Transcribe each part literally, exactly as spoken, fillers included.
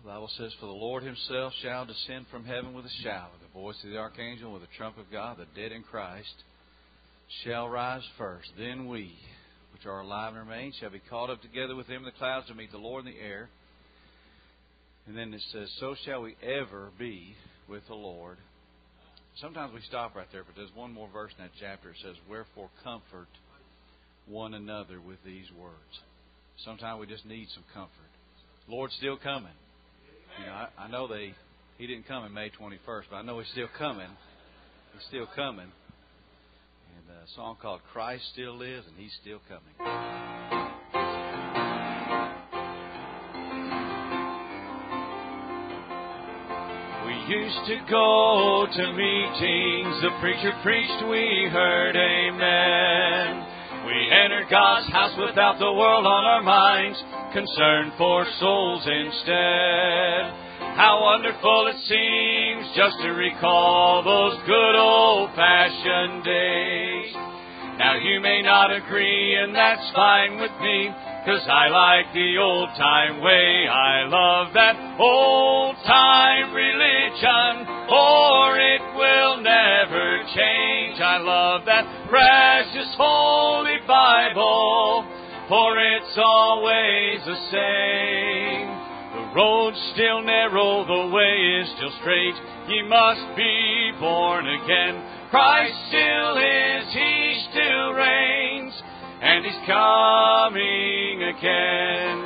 The Bible says, "For the Lord himself shall descend from heaven with a shout, with the voice of the archangel, with the trump of God. The dead in Christ shall rise first. Then we, which are alive and remain, shall be caught up together with them in the clouds to meet the Lord in the air." And then it says, "So shall we ever be with the Lord." Sometimes we stop right there, but there's one more verse in that chapter. It says, "Wherefore comfort one another with these words." Sometimes we just need some comfort. The Lord's still coming. You know, I, I know they He didn't come on May twenty-first, but I know He's still coming. He's still coming. And a song called "Christ Still Lives," and He's still coming. We used to go to meetings, the preacher preached, we heard amen. We entered God's house without the world on our minds, concerned for souls instead. How wonderful it seems just to recall those good old-fashioned days. Now you may not agree, and that's fine with me, 'cause I like the old-time way. I love that old-time religion, for it will never change. I love that precious Holy Bible, for it's always the same. The road's still narrow, the way is still straight. Ye must be born again. Christ still is, He still reigns, and He's coming again.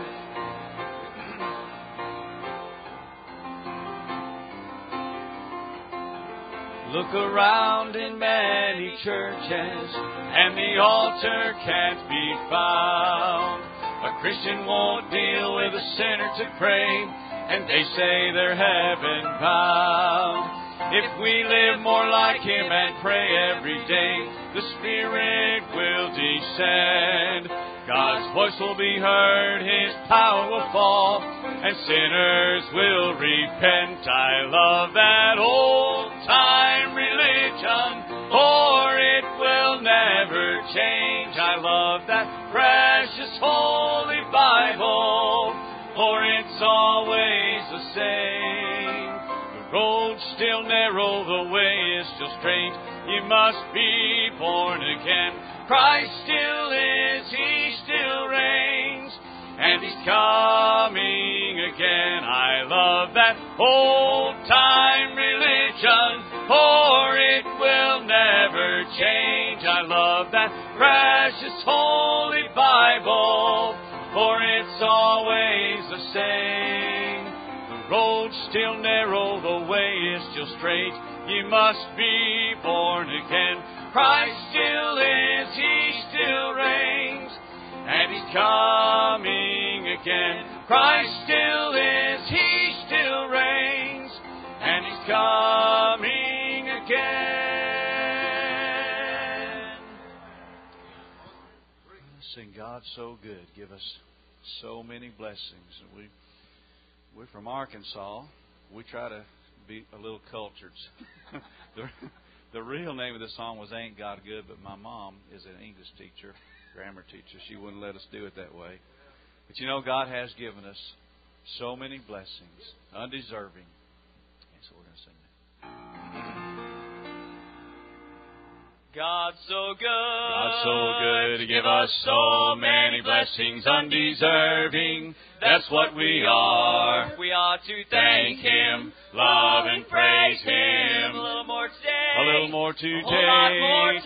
Look around in many churches, and the altar can't be found. A Christian won't deal with a sinner to pray, and they say they're heaven bound. If we live more like Him and pray every day, the Spirit will descend. God's voice will be heard, His power will fall, and sinners will repent. I love that old-time religion, for it will never change. I love that precious Holy Bible, for it's always the same. The road's still narrow, the way is still straight. You must be born again. Christ still is, He still reigns, and He's coming again. I love that old-time religion, for it will never change. I love that precious Holy Bible, for it's always the same. The road's still narrow, the way is still straight. You must be born again. Christ still is, He still reigns, and He's coming again. Christ still is, He still reigns, and He's coming again. Sing, "God's so good, give us so many blessings." And we, we're from Arkansas. We try to be a little cultured. the, the real name of the song was "Ain't God Good," but my mom is an English teacher, grammar teacher. She wouldn't let us do it that way. But you know, God has given us so many blessings, undeserving. And so we're going to sing that. God's so good. God's so good to give us so many blessings, undeserving. That's what we are. We ought to Thank Him, love and praise Him. A little more today. A little more today. A whole lot more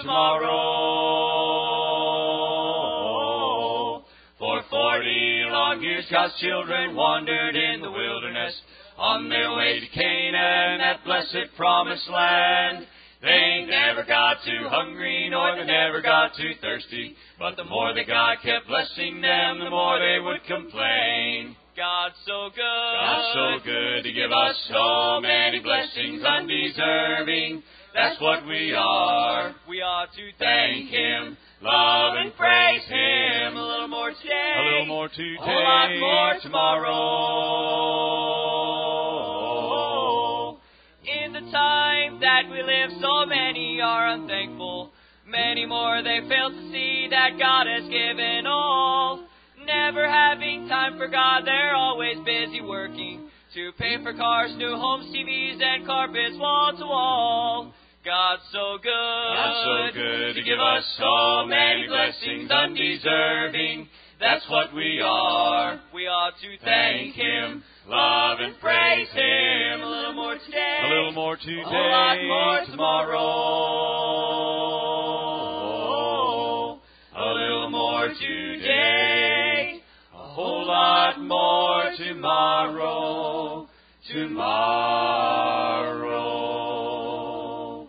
tomorrow. For forty long years God's children wandered in the wilderness on their way to Canaan, that blessed promised land. They never got too hungry, nor they never got too thirsty. But the more that God kept blessing them, the more they would complain. God's so good. God's so good to give us so many blessings, undeserving. That's what we are. We ought to Thank Him, love and praise Him. A little more today. A little more today. A whole lot more tomorrow. In the time that we live, so many are unthankful. Many more they fail to see that God has given all. Never having time for God, they're always busy working to to pay for cars, new homes, T Vs, and carpets wall to wall. God's so good, God's so good to give us so many blessings undeserving. That's what we are. We ought to Thank Him, love and praise Him. A little more today, A little more today, a whole lot more tomorrow. A little more today, a whole lot more tomorrow. Tomorrow.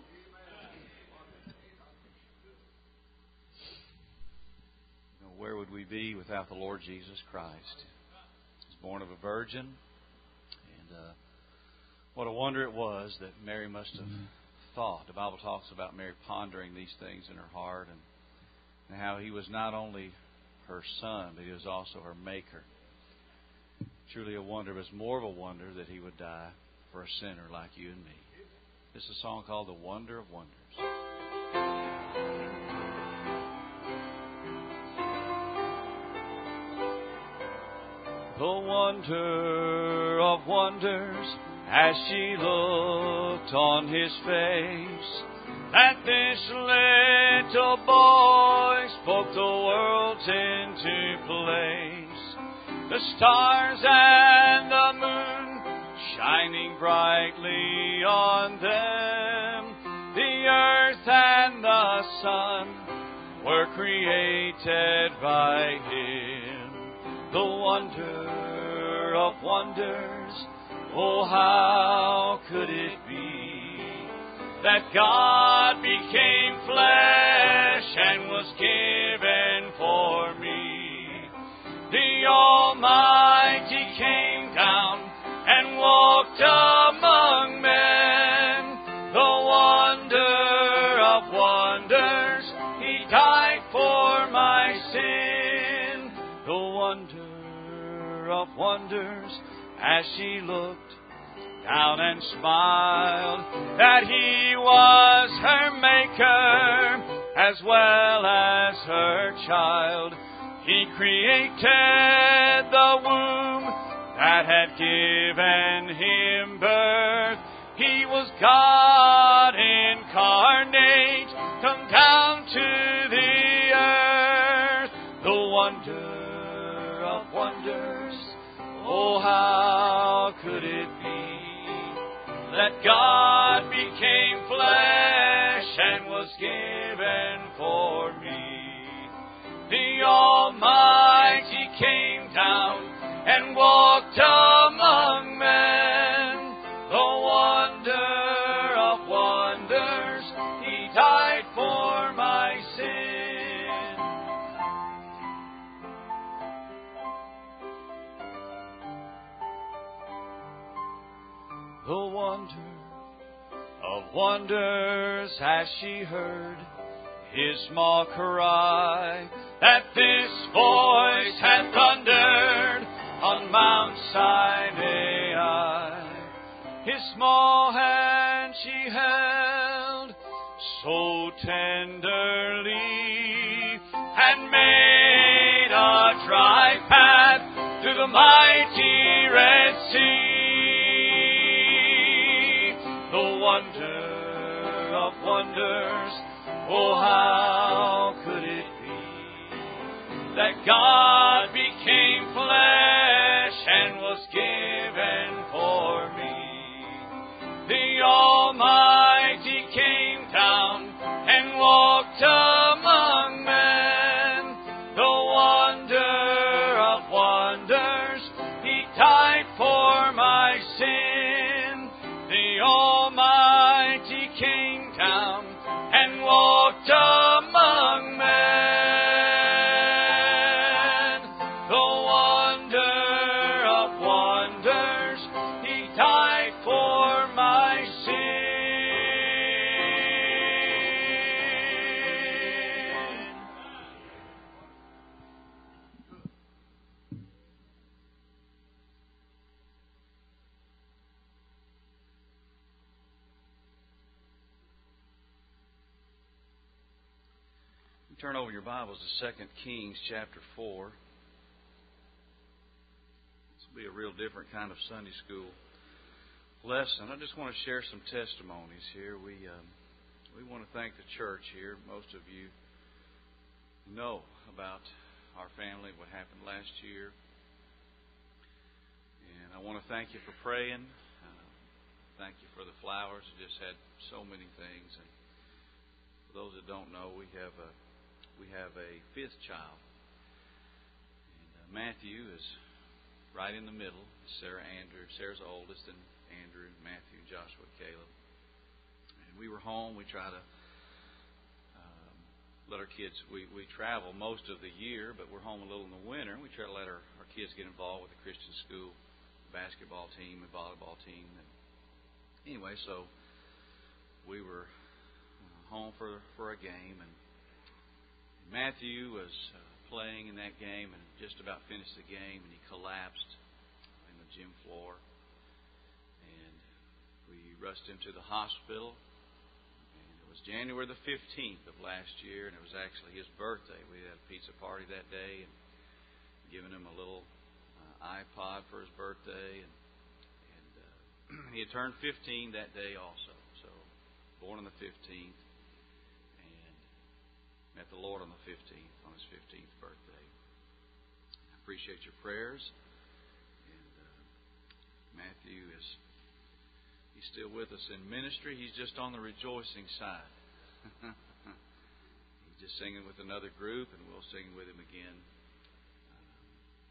Now, where would we be without the Lord Jesus Christ? He was born of a virgin, and uh, what a wonder it was that Mary must have thought. The Bible talks about Mary pondering these things in her heart, and, and how He was not only her Son, but He was also her Maker. Truly a wonder. It was more of a wonder that He would die for a sinner like you and me. This is a song called The Wonder of Wonders. The wonder of wonders, as she looked on His face, that this little boy spoke the worlds into place. The stars and the moon shining brightly on them, the earth and the sun were created by Him. The wonder of wonders, oh how could it be that God became flesh and was given for me? The Almighty came down and walked among men. The wonder of wonders, He died for my sin. The wonder of wonders, as she looked down and smiled, that He was her Maker as well as her child. He created the womb that had given Him birth. He was God incarnate, come down to the earth. The wonder of wonders, oh how could it be that God became flesh and was given for me? The Almighty came down and walked among men. The wonder of wonders, He died for my sin. The wonder of wonders, as she heard His small cry, that this voice had thundered on Mount Sinai. His small hand she held so tenderly, and made a dry path through the mighty Red Sea. The wonder of wonders, oh how could it that God became flesh and was given for me? The Almighty came down and walked among men. The wonder of wonders, He died for my sin. The Almighty came down and walked among men. Turn over your Bibles to Second Kings chapter four. This will be a real different kind of Sunday school. lesson, I just want to share some testimonies here. We um, we want to thank the church here. Most of you know about our family, what happened last year. And I want to thank you for praying. Uh, thank you for the flowers. We just had so many things. And for those that don't know, we have a we have a fifth child. And uh, Matthew is right in the middle. Sarah Andrew, Sarah's the oldest, and Andrew, Matthew, Joshua, Caleb. And we were home. We try to um, let our kids. We we travel most of the year, but we're home a little in the winter. We try to let our, our kids get involved with the Christian school basketball team and volleyball team. And anyway, so we were home for for a game, and Matthew was uh, playing in that game and just about finished the game, and he collapsed in the gym floor. And we rushed him to the hospital. And it was January the fifteenth of last year, and it was actually his birthday. We had a pizza party that day and given him a little uh, iPod for his birthday. And, and uh, he had turned fifteen that day also. So, born on the fifteenth. Met the Lord on the fifteenth, on his fifteenth birthday. I appreciate your prayers. And uh, Matthew is he's still with us in ministry. He's just on the rejoicing side. He's just singing with another group, and we'll sing with him again. Um,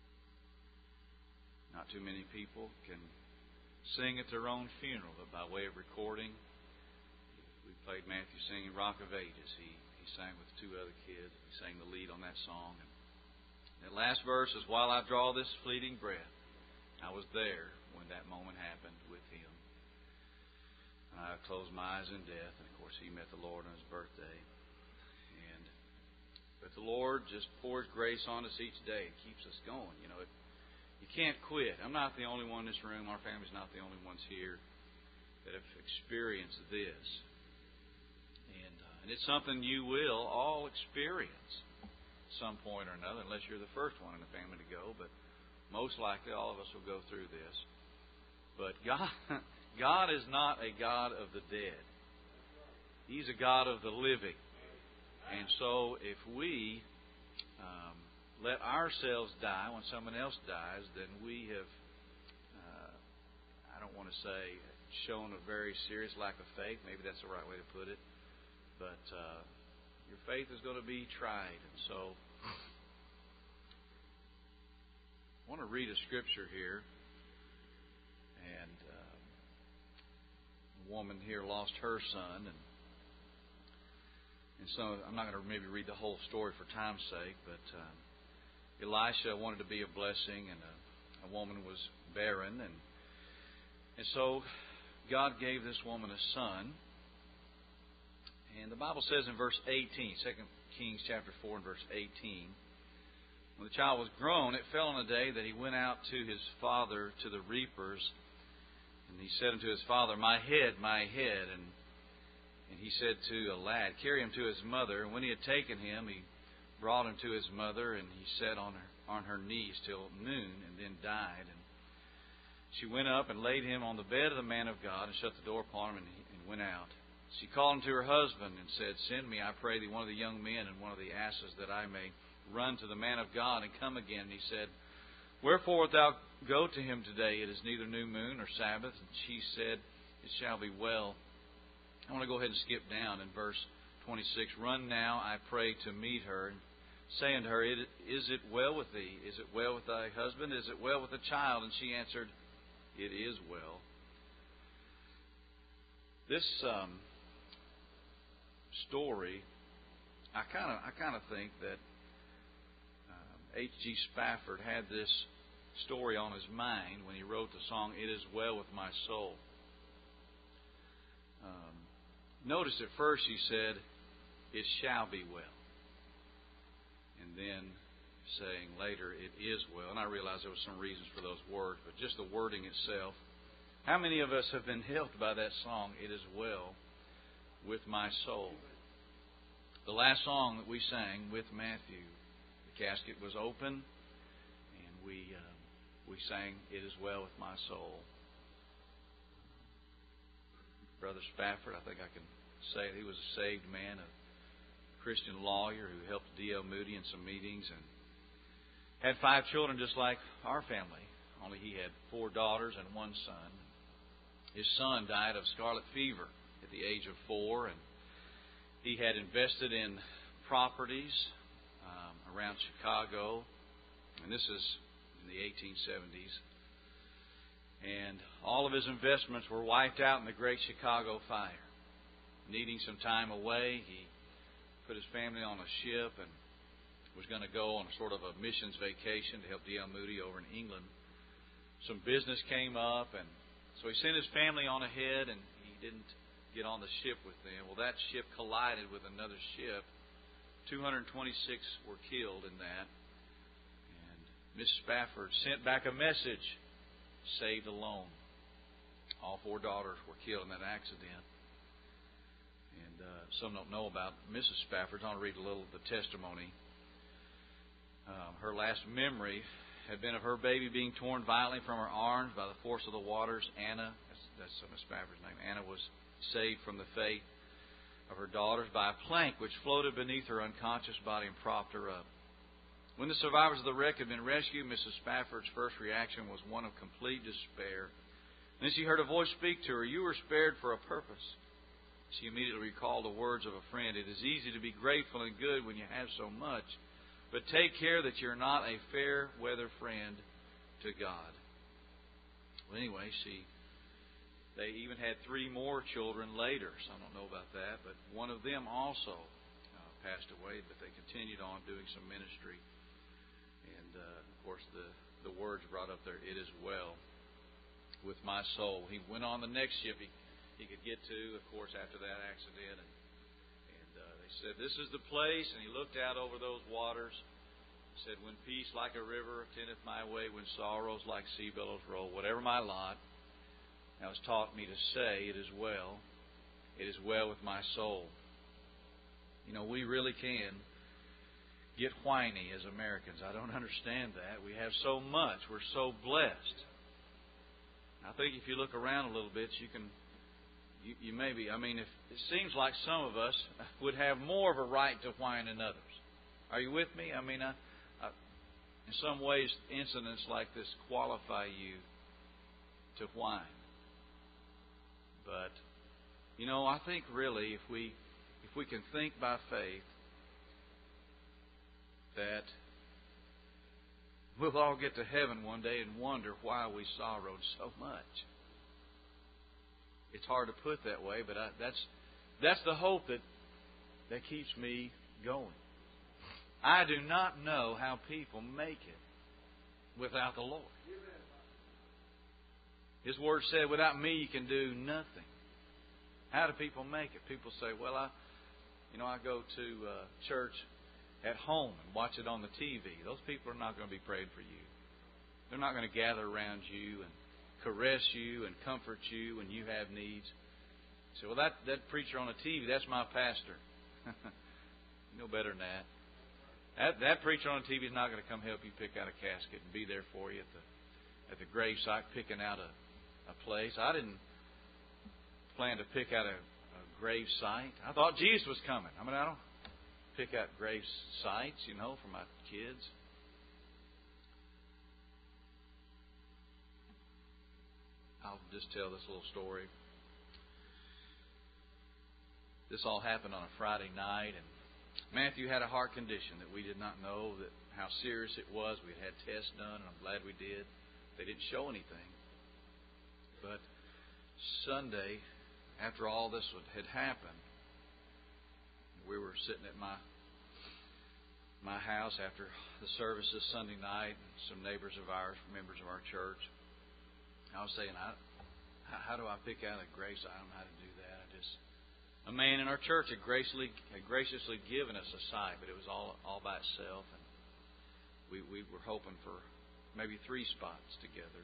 not too many people can sing at their own funeral, but by way of recording, we played Matthew singing Rock of Ages. He He sang with two other kids. He sang the lead on that song. And that last verse is, while I draw this fleeting breath, I was there when that moment happened with him. And I closed my eyes in death. And, of course, he met the Lord on his birthday. And But the Lord just pours grace on us each day. It keeps us going. You know, it, you can't quit. I'm not the only one in this room. Our family's not the only ones here that have experienced this. And, uh, and it's something you will all experience at some point or another, unless you're the first one in the family to go. But most likely all of us will go through this. But God, God is not a God of the dead. He's a God of the living. And so if we um, let ourselves die when someone else dies, then we have, uh, I don't want to say, shown a very serious lack of faith. Maybe that's the right way to put it. But uh, your faith is going to be tried. And so I want to read a scripture here. And uh, a woman here lost her son. And, and so I'm not going to maybe read the whole story for time's sake. But uh, Elisha wanted to be a blessing. And a, a woman was barren. And, and so God gave this woman a son. And the Bible says in verse eighteen, Second Kings chapter four and verse eighteen, when the child was grown, it fell on a day that he went out to his father to the reapers. And he said unto his father, My head, my head. And, and he said to a lad, Carry him to his mother. And when he had taken him, he brought him to his mother. And he sat on her, on her knees till noon, and then died. And she went up and laid him on the bed of the man of God, and shut the door upon him, and, he, and went out. She called him to her husband and said, Send me, I pray thee, one of the young men and one of the asses, that I may run to the man of God and come again. And he said, Wherefore wilt thou go to him today? It is neither new moon nor Sabbath. And she said, It shall be well. I want to go ahead and skip down in verse twenty-six. Run now, I pray, to meet her, and say unto her, Is it well with thee? Is it well with thy husband? Is it well with the child? And she answered, It is well. This um, story, I kind of I kind of think that H G Spafford had this story on his mind when he wrote the song, It is Well With My Soul. Um, notice at first he said, It shall be well. And then saying later, It is well. And I realize there were some reasons for those words, but just the wording itself. How many of us have been helped by that song, It is Well With My Soul? The last song that we sang with Matthew, the casket was open, and we uh, we sang, It is Well With My Soul. Brother Spafford. I think I can say it. He was a saved man, a Christian lawyer who helped D L Moody in some meetings and had five children just like our family. Only he had four daughters and one son. His son died of scarlet fever at the age of four, and he had invested in properties um, around Chicago, and this is in the eighteen seventies. And all of his investments were wiped out in the Great Chicago Fire. Needing some time away, he put his family on a ship and was going to go on a sort of a missions vacation to help D L Moody over in England. Some business came up, and so he sent his family on ahead, and he didn't get on the ship with them. Well, that ship collided with another ship. two hundred twenty-six were killed in that. And Miss Spafford sent back a message, saved alone. All four daughters were killed in that accident. And uh, some don't know about Missus Spafford. I want to read a little of the testimony. Um, her last memory had been of her baby being torn violently from her arms by the force of the waters. Anna, that's, that's Miss Spafford's name, Anna was saved from the fate of her daughters by a plank which floated beneath her unconscious body and propped her up. When the survivors of the wreck had been rescued, Missus Spafford's first reaction was one of complete despair. And then she heard a voice speak to her, "You were spared for a purpose." She immediately recalled the words of a friend, "It is easy to be grateful and good when you have so much, but take care that you're not a fair-weather friend to God." Well, anyway, she they even had three more children later. So I don't know about that, but one of them also uh, passed away, but they continued on doing some ministry. And, uh, of course, the, the words brought up there, "It is well with my soul." He went on the next ship he, he could get to, of course, after that accident. And, and uh, they said, "This is the place." And he looked out over those waters. He said, "When peace like a river attendeth my way, when sorrows like sea billows roll, whatever my lot, thou hast taught me to say, it is well. It is well with my soul." You know, we really can get whiny as Americans. I don't understand that. We have so much. We're so blessed. I think if you look around a little bit, you can, you, you maybe, I mean, if it seems like some of us would have more of a right to whine than others. Are you with me? I mean, I, I, in some ways, incidents like this qualify you to whine. But, you know, I think really if we if we can think by faith that we'll all get to heaven one day and wonder why we sorrowed so much. It's hard to put that way, but I, that's that's the hope that that keeps me going. I do not know how people make it without the Lord. His Word said, "Without me you can do nothing." How do people make it? People say, "Well, I, you know, I go to uh, church at home and watch it on the T V." Those people are not going to be praying for you. They're not going to gather around you and caress you and comfort you when you have needs. You say, "Well, that, that preacher on the T V, that's my pastor." You know better than that. That that preacher on the T V is not going to come help you pick out a casket and be there for you at the at the gravesite picking out a, a place. I didn't plan to pick out a, a grave site. I thought Jesus was coming. I mean, I don't pick out grave sites, you know, for my kids. I'll just tell this little story. This all happened on a Friday night, and Matthew had a heart condition that we did not know that how serious it was. We had had tests done, and I'm glad we did. They didn't show anything. But Sunday, after all this had happened, we were sitting at my my house after the services Sunday night, and some neighbors of ours, members of our church. I was saying, I, how do I pick out a grace? I don't know how to do that. I just a man in our church had graciously had graciously given us a site, but it was all all by itself, and we we were hoping for maybe three spots together.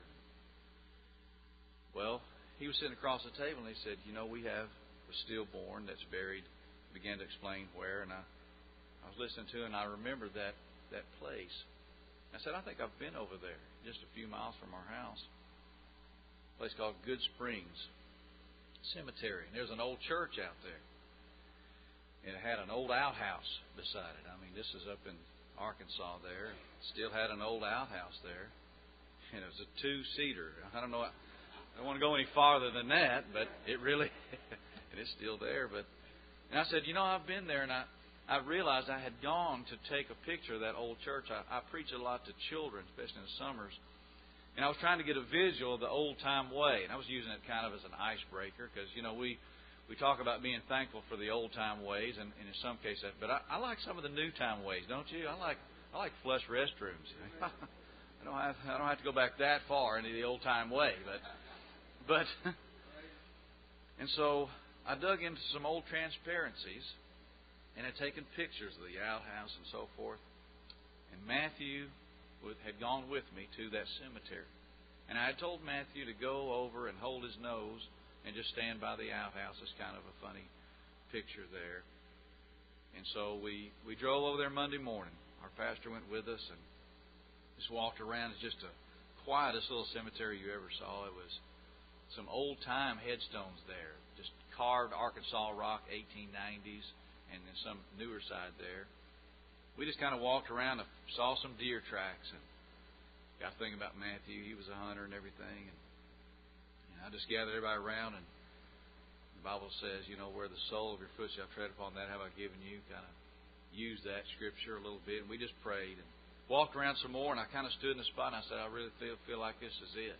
Well, he was sitting across the table, and he said, "You know, we have a stillborn that's buried." He began to explain where, and I, I was listening to it, and I remembered that, that place. I said, "I think I've been over there, just a few miles from our house. A place called Good Springs cemetery. And there's an old church out there. And it had an old outhouse beside it. I mean, this is up in Arkansas there. It still had an old outhouse there. And it was a two-seater. I don't know. I don't want to go any farther than that, but it really, it is still there. But and I said, you know, I've been there, and I, I realized I had gone to take a picture of that old church. I, I preach a lot to children, especially in the summers. And I was trying to get a visual of the old-time way. And I was using it kind of as an icebreaker because, you know, we, we talk about being thankful for the old-time ways, and, and in some cases, but I, I like some of the new-time ways, don't you? I like I like flush restrooms. I don't have I don't have to go back that far into the old-time way, but but and so I dug into some old transparencies and had taken pictures of the outhouse and so forth. And Matthew had gone with me to that cemetery. And I had told Matthew to go over and hold his nose and just stand by the outhouse. It's kind of a funny picture there. And so we, we drove over there Monday morning. Our pastor went with us and just walked around. It's just the quietest little cemetery you ever saw. It was some old-time headstones there, just carved Arkansas rock, eighteen nineties, and then some newer side there. We just kind of walked around and saw some deer tracks and got to thinking about Matthew. He was a hunter and everything. And, and I just gathered everybody around, and the Bible says, you know, where the sole of your foot shall tread upon, that have I given you. Kind of used that scripture a little bit, and we just prayed and walked around some more, and I kind of stood in the spot, and I said, I really feel feel like this is it.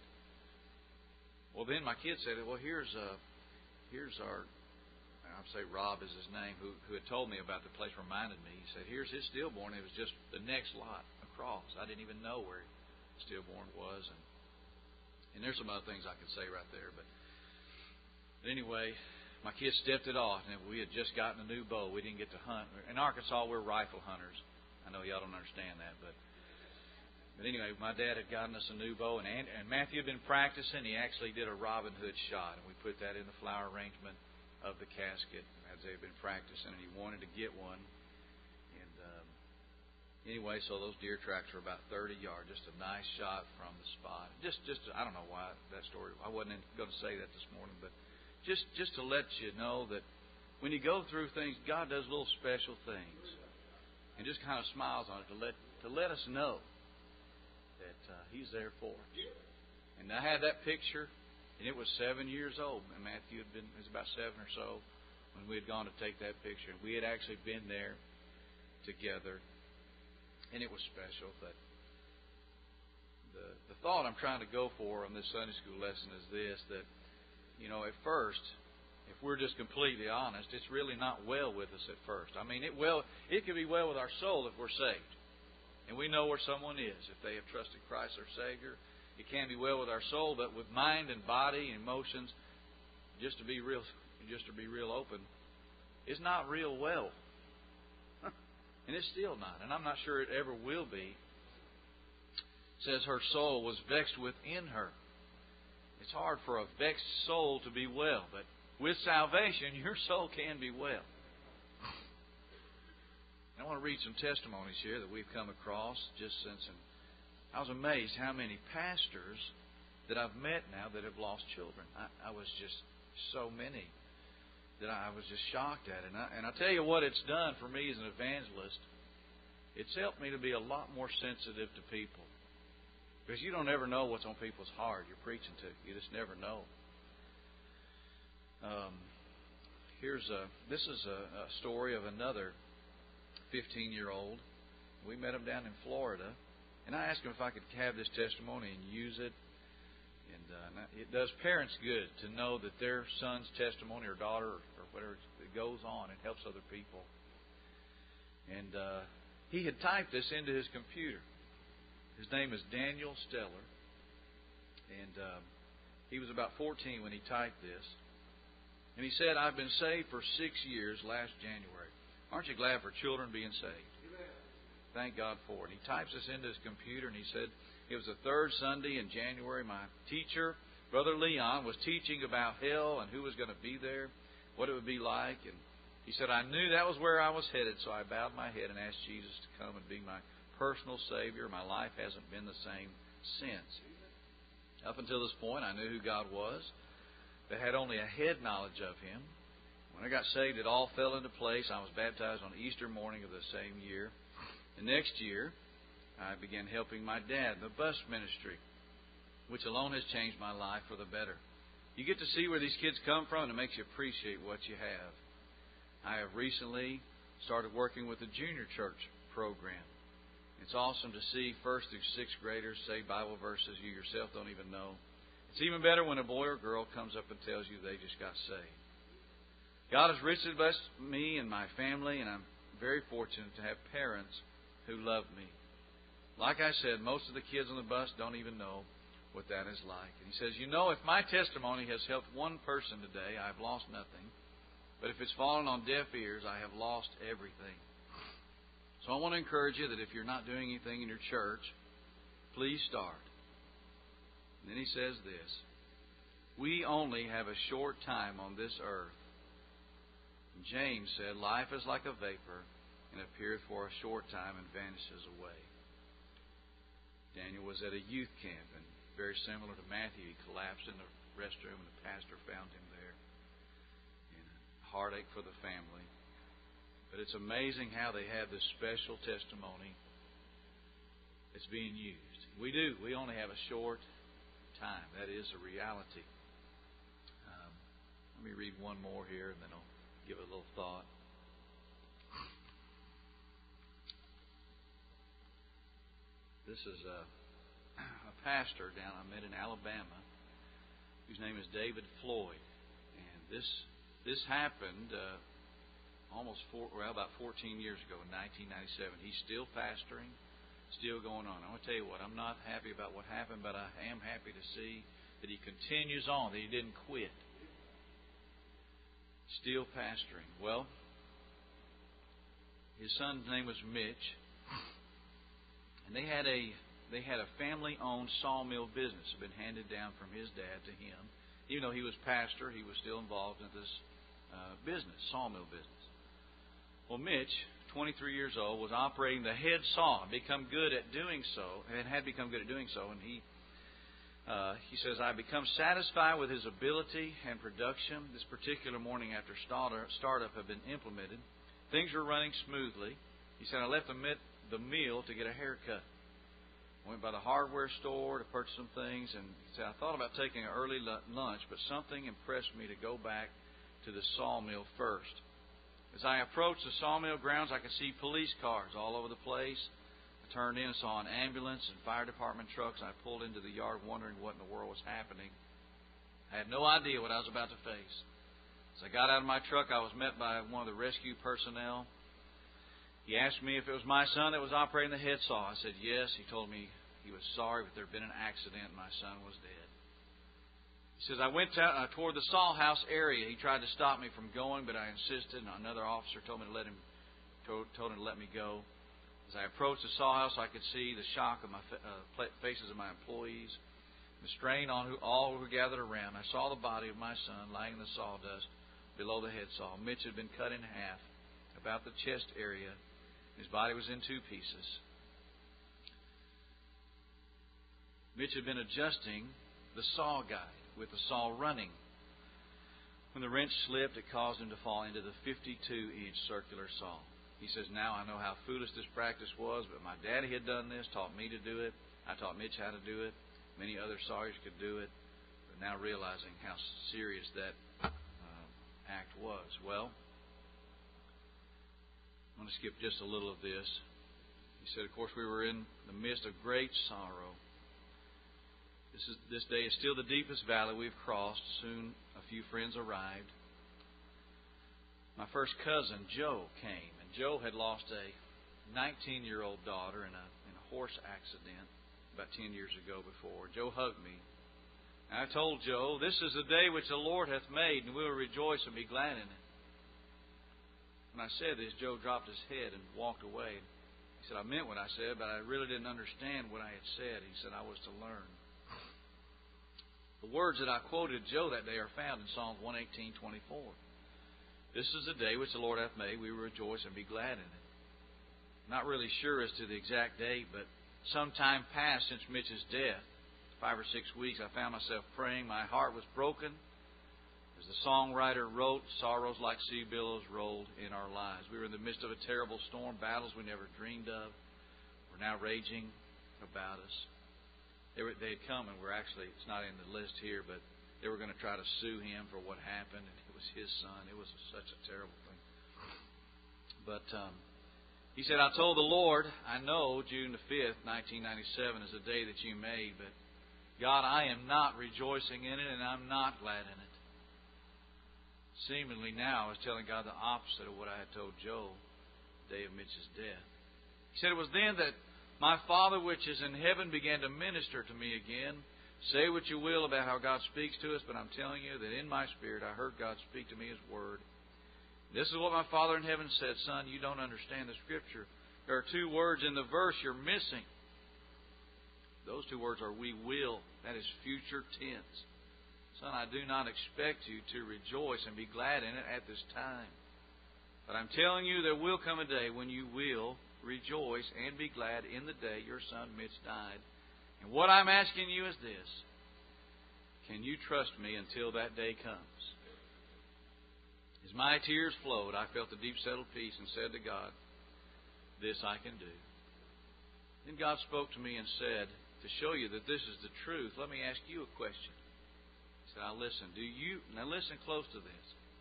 Well, then my kid said, well, here's uh, here's our, I'd say Rob is his name, who who had told me about the place, reminded me. He said, here's his stillborn. It was just the next lot across. I didn't even know where stillborn was. And, and there's some other things I could say right there. But, but anyway, my kids stepped it off, and we had just gotten a new bow. We didn't get to hunt. In Arkansas, we're rifle hunters. I know y'all don't understand that, but but anyway, my dad had gotten us a new bow, and, and Matthew had been practicing. He actually did a Robin Hood shot, and we put that in the flower arrangement of the casket as they had been practicing, and he wanted to get one. And um, anyway, so those deer tracks were about thirty yards, just a nice shot from the spot. Just, just I don't know why that story. I wasn't going to say that this morning, but just, just to let you know that when you go through things, God does little special things, and just kind of smiles on it to let to let us know that uh, He's there for us. And I had that picture. And it was seven years old. And Matthew had been, it was about seven or so when we had gone to take that picture. And we had actually been there together. And it was special. But the, the thought I'm trying to go for on this Sunday school lesson is this, that, you know, at first, if we're just completely honest, it's really not well with us at first. I mean, it well, it can be well with our soul if we're saved. And we know where someone is if they have trusted Christ their Savior. It can be well with our soul, but with mind and body and emotions, just to be real, just to be real open, it's not real well, and it's still not, and I'm not sure it ever will be. It says her soul was vexed within her. It's hard for a vexed soul to be well, but with salvation, your soul can be well. And I want to read some testimonies here that we've come across just since. And I was amazed how many pastors that I've met now that have lost children. I, I was just so many that I was just shocked at it. And I, and I tell you what it's done for me as an evangelist. It's helped me to be a lot more sensitive to people. Because you don't ever know what's on people's heart you're preaching to. You just never know. Um, here's a this is a, a story of another fifteen-year-old. We met him down in Florida. And I asked him if I could have this testimony and use it. And uh, it does parents good to know that their son's testimony or daughter or whatever it goes on and helps other people. And uh, he had typed this into his computer. His name is Daniel Steller. And um, he was about fourteen when he typed this. And he said, I've been saved for six years last January. Aren't you glad for children being saved? Thank God for it. He types this into his computer, and he said, it was the third Sunday in January. My teacher, Brother Leon, was teaching about hell and who was going to be there, what it would be like. And he said, I knew that was where I was headed, so I bowed my head and asked Jesus to come and be my personal Savior. My life hasn't been the same since. Up until this point, I knew who God was. that had only a head knowledge of Him. When I got saved, it all fell into place. I was baptized on Easter morning of the same year. The next year, I began helping my dad in the bus ministry, which alone has changed my life for the better. You get to see where these kids come from, and it makes you appreciate what you have. I have recently started working with the junior church program. It's awesome to see first through sixth graders say Bible verses you yourself don't even know. It's even better when a boy or girl comes up and tells you they just got saved. God has richly blessed me and my family, and I'm very fortunate to have parents who love me. Like I said, most of the kids on the bus don't even know what that is like. And he says, you know, if my testimony has helped one person today, I've lost nothing. But if it's fallen on deaf ears, I have lost everything. So I want to encourage you that if you're not doing anything in your church, please start. And then he says this, we only have a short time on this earth. James said, life is like a vapor and appeareth for a short time and vanishes away. Daniel was at a youth camp, and very similar to Matthew, he collapsed in the restroom and the pastor found him there. And a heartache for the family. But it's amazing how they have this special testimony that's being used. We do. We only have a short time. That is a reality. Um, let me read one more here and then I'll give it a little thought. This is a, a pastor down I met in Alabama whose name is David Floyd. And this this happened uh, almost four, well, about fourteen years ago in nineteen ninety-seven. He's still pastoring, still going on. I want to tell you what, I'm not happy about what happened, but I am happy to see that he continues on, that he didn't quit. Still pastoring. Well, his son's name was Mitch, and they had a they had a family-owned sawmill business that had been handed down from his dad to him. Even though he was pastor, he was still involved in this uh, business, sawmill business. Well, Mitch, twenty-three years old, was operating the head saw, become good at doing so, and had become good at doing so, and he Uh, he says, I become satisfied with his ability and production. This particular morning after startup had been implemented, things were running smoothly. He said, I left the, mit, the meal to get a haircut. Went by the hardware store to purchase some things, and he said, I thought about taking an early lunch, but something impressed me to go back to the sawmill first. As I approached the sawmill grounds, I could see police cars all over the place. Turned in and saw an ambulance and fire department trucks. I pulled into the yard wondering what in the world was happening. I had no idea what I was about to face. As I got out of my truck, I was met by one of the rescue personnel. He asked me if it was my son that was operating the head saw. I said yes. He told me he was sorry, but there had been an accident and my son was dead. He says, I went to, uh, toward the saw house area. He tried to stop me from going, but I insisted, and another officer told me to let him, told, told him to let me go. As I approached the sawhouse, I could see the shock of my uh, faces of my employees, the strain on who, all who were gathered around. I saw the body of my son lying in the sawdust below the head saw. Mitch had been cut in half about the chest area. His body was in two pieces. Mitch had been adjusting the saw guide with the saw running. When the wrench slipped, it caused him to fall into the fifty-two inch circular saw. He says, now I know how foolish this practice was, but my daddy had done this, taught me to do it. I taught Mitch how to do it. Many other sawyers could do it. But now realizing how serious that uh, act was. Well, I'm going to skip just a little of this. He said, of course, we were in the midst of great sorrow. This is this day is still the deepest valley we've crossed. Soon a few friends arrived. My first cousin, Joe, came. And Joe had lost a nineteen-year-old daughter in a, in a horse accident about ten years ago before. Joe hugged me. And I told Joe, this is the day which the Lord hath made, and we will rejoice and be glad in it. When I said this, Joe dropped his head and walked away. He said, I meant what I said, but I really didn't understand what I had said. He said, I was to learn. The words that I quoted Joe that day are found in Psalm one eighteen, twenty-four. This is the day which the Lord hath made. We will rejoice and be glad in it. Not really sure as to the exact date, but some time passed since Mitch's death. Five or six weeks, I found myself praying. My heart was broken. As the songwriter wrote, sorrows like sea billows rolled in our lives. We were in the midst of a terrible storm, battles we never dreamed of were now raging about us. They, were, they had come, and we're actually, it's not in the list here, but they were going to try to sue him for what happened, and it was his son. It was such a terrible thing. But um, he said, I told the Lord, I know June the fifth, nineteen ninety-seven is the day that you made, but God, I am not rejoicing in it, and I'm not glad in it. Seemingly now I was telling God the opposite of what I had told Joe the day of Mitch's death. He said, it was then that my Father which is in heaven began to minister to me again. Say what you will about how God speaks to us, but I'm telling you that in my spirit I heard God speak to me His Word. This is what my Father in heaven said, Son, you don't understand the Scripture. There are two words in the verse you're missing. Those two words are we will. That is future tense. Son, I do not expect you to rejoice and be glad in it at this time. But I'm telling you there will come a day when you will rejoice and be glad in the day your son Mitch died. And what I'm asking you is this. Can you trust me until that day comes? As my tears flowed, I felt a deep settled peace and said to God, this I can do. Then God spoke to me and said, to show you that this is the truth, let me ask you a question. He said, now listen, do you, now listen close to this.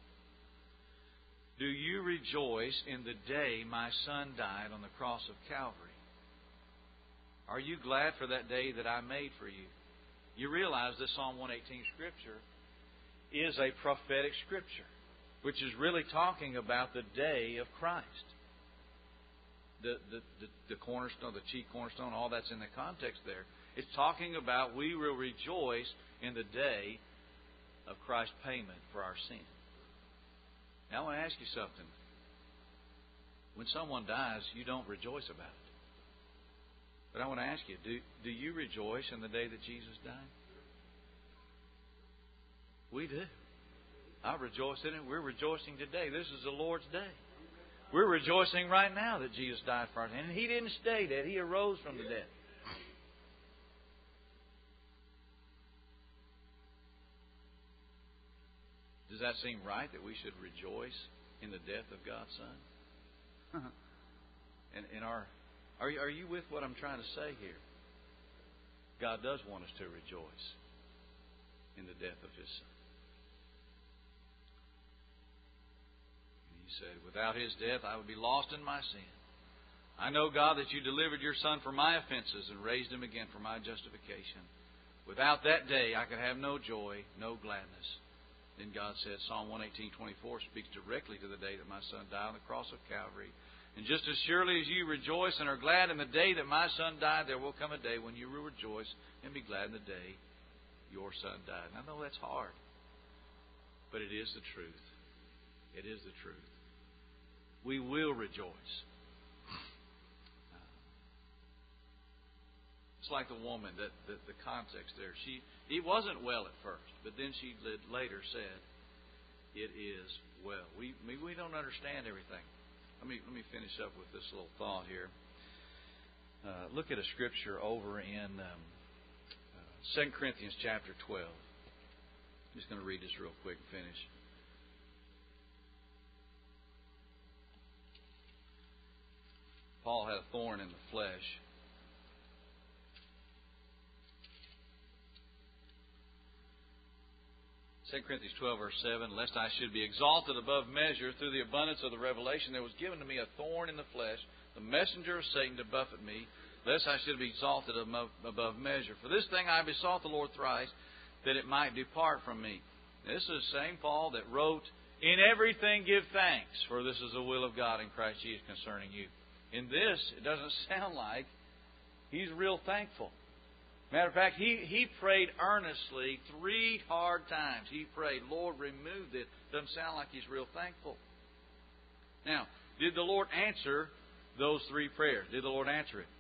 Do you rejoice in the day my son died on the cross of Calvary? Are you glad for that day that I made for you? You realize this Psalm one eighteen Scripture is a prophetic Scripture, which is really talking about the day of Christ. The, the, the, the cornerstone, the chief cornerstone, all that's in the context there. It's talking about we will rejoice in the day of Christ's payment for our sin. Now I want to ask you something. When someone dies, you don't rejoice about it. But I want to ask you, do, do you rejoice in the day that Jesus died? We do. I rejoice in it. We're rejoicing today. This is the Lord's day. We're rejoicing right now that Jesus died for us. And He didn't stay dead. He arose from the dead. Does that seem right that we should rejoice in the death of God's Son? and in our, are you, are you with what I'm trying to say here? God does want us to rejoice in the death of His Son. And He said, without His death, I would be lost in my sin. I know, God, that you delivered your Son for my offenses and raised Him again for my justification. Without that day, I could have no joy, no gladness. Then God said, Psalm one eighteen twenty-four speaks directly to the day that my Son died on the cross of Calvary. And just as surely as you rejoice and are glad in the day that my Son died, there will come a day when you will rejoice and be glad in the day your Son died. And I know that's hard, but it is the truth. It is the truth. We will rejoice. It's like the woman, that the, the context there. She, it wasn't well at first, but then she later said, "It is well." We we don't understand everything. Let me let me finish up with this little thought here. Uh, look at a scripture over in um, uh, Second Corinthians chapter twelve. I'm just going to read this real quick and finish. Paul had a thorn in the flesh. Second Corinthians twelve, verse seven, lest I should be exalted above measure through the abundance of the revelation, there was given to me a thorn in the flesh, the messenger of Satan to buffet me, lest I should be exalted above measure. For this thing I besought the Lord thrice, that it might depart from me. This is the same Paul that wrote, in everything give thanks, for this is the will of God in Christ Jesus concerning you. In this, it doesn't sound like he's real thankful. Matter of fact, he, he prayed earnestly three hard times. He prayed, Lord, remove this. Doesn't sound like he's real thankful. Now, did the Lord answer those three prayers? Did the Lord answer it?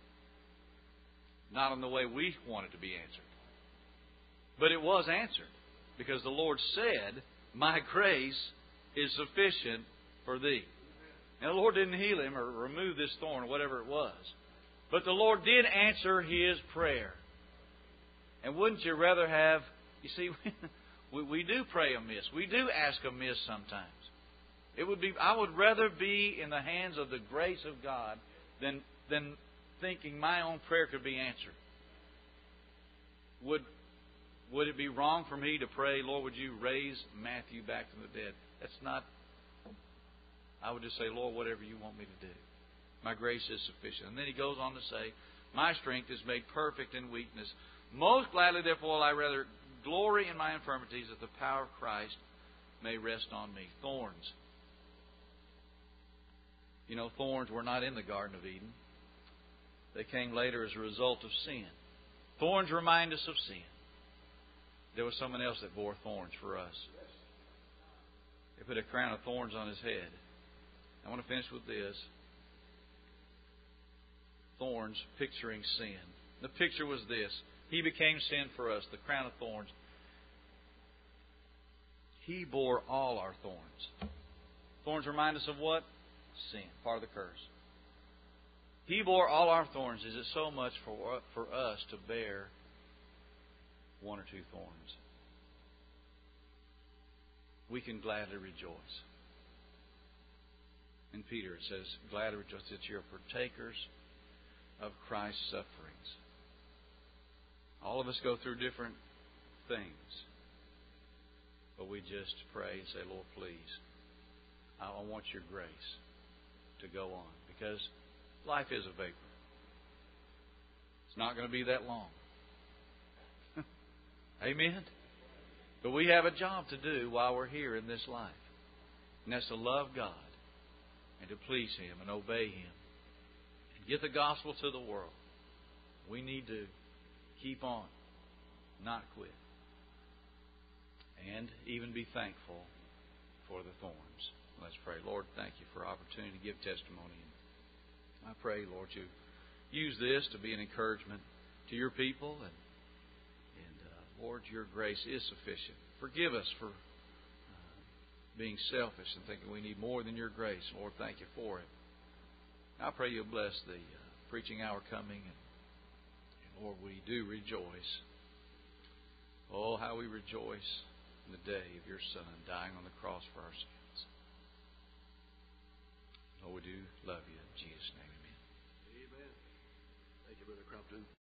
Not in the way we want it to be answered. But it was answered. Because the Lord said, my grace is sufficient for thee. Now, the Lord didn't heal him or remove this thorn or whatever it was. But the Lord did answer his prayer. And wouldn't you rather have... You see, We, we do pray amiss. We do ask amiss sometimes. It would be. I would rather be in the hands of the grace of God than than thinking my own prayer could be answered. Would would it be wrong for me to pray, Lord, would you raise Matthew back from the dead? That's not. I would just say, Lord, whatever you want me to do. My grace is sufficient. And then he goes on to say, my strength is made perfect in weakness. Most gladly, therefore, will I rather glory in my infirmities, that the power of Christ may rest on me. Thorns. You know, thorns were not in the Garden of Eden. They came later as a result of sin. Thorns remind us of sin. There was someone else that bore thorns for us. They put a crown of thorns on his head. I want to finish with this. Thorns picturing sin. The picture was this. He became sin for us, the crown of thorns. He bore all our thorns. Thorns remind us of what? Sin, part of the curse. He bore all our thorns. Is it so much for, for us to bear one or two thorns? We can gladly rejoice. In Peter it says, gladly rejoice that you're partakers of Christ's sufferings. All of us go through different things. But we just pray and say, Lord, please, I want your grace to go on. Because life is a vapor. It's not going to be that long. Amen? But we have a job to do while we're here in this life. And that's to love God and to please Him and obey Him. And get the gospel to the world. We need to keep on, not quit. And even be thankful for the thorns. Let's pray. Lord, thank you for opportunity to give testimony. I pray, Lord, you use this to be an encouragement to your people. And, and uh, Lord, your grace is sufficient. Forgive us for uh, being selfish and thinking we need more than your grace. Lord, thank you for it. I pray you'll bless the uh, preaching hour coming. And, and Lord, we do rejoice. Oh, how we rejoice in the day of your Son dying on the cross for our sins. Lord, we do love you. In Jesus' name, amen. Amen. Thank you, Brother Crumpton.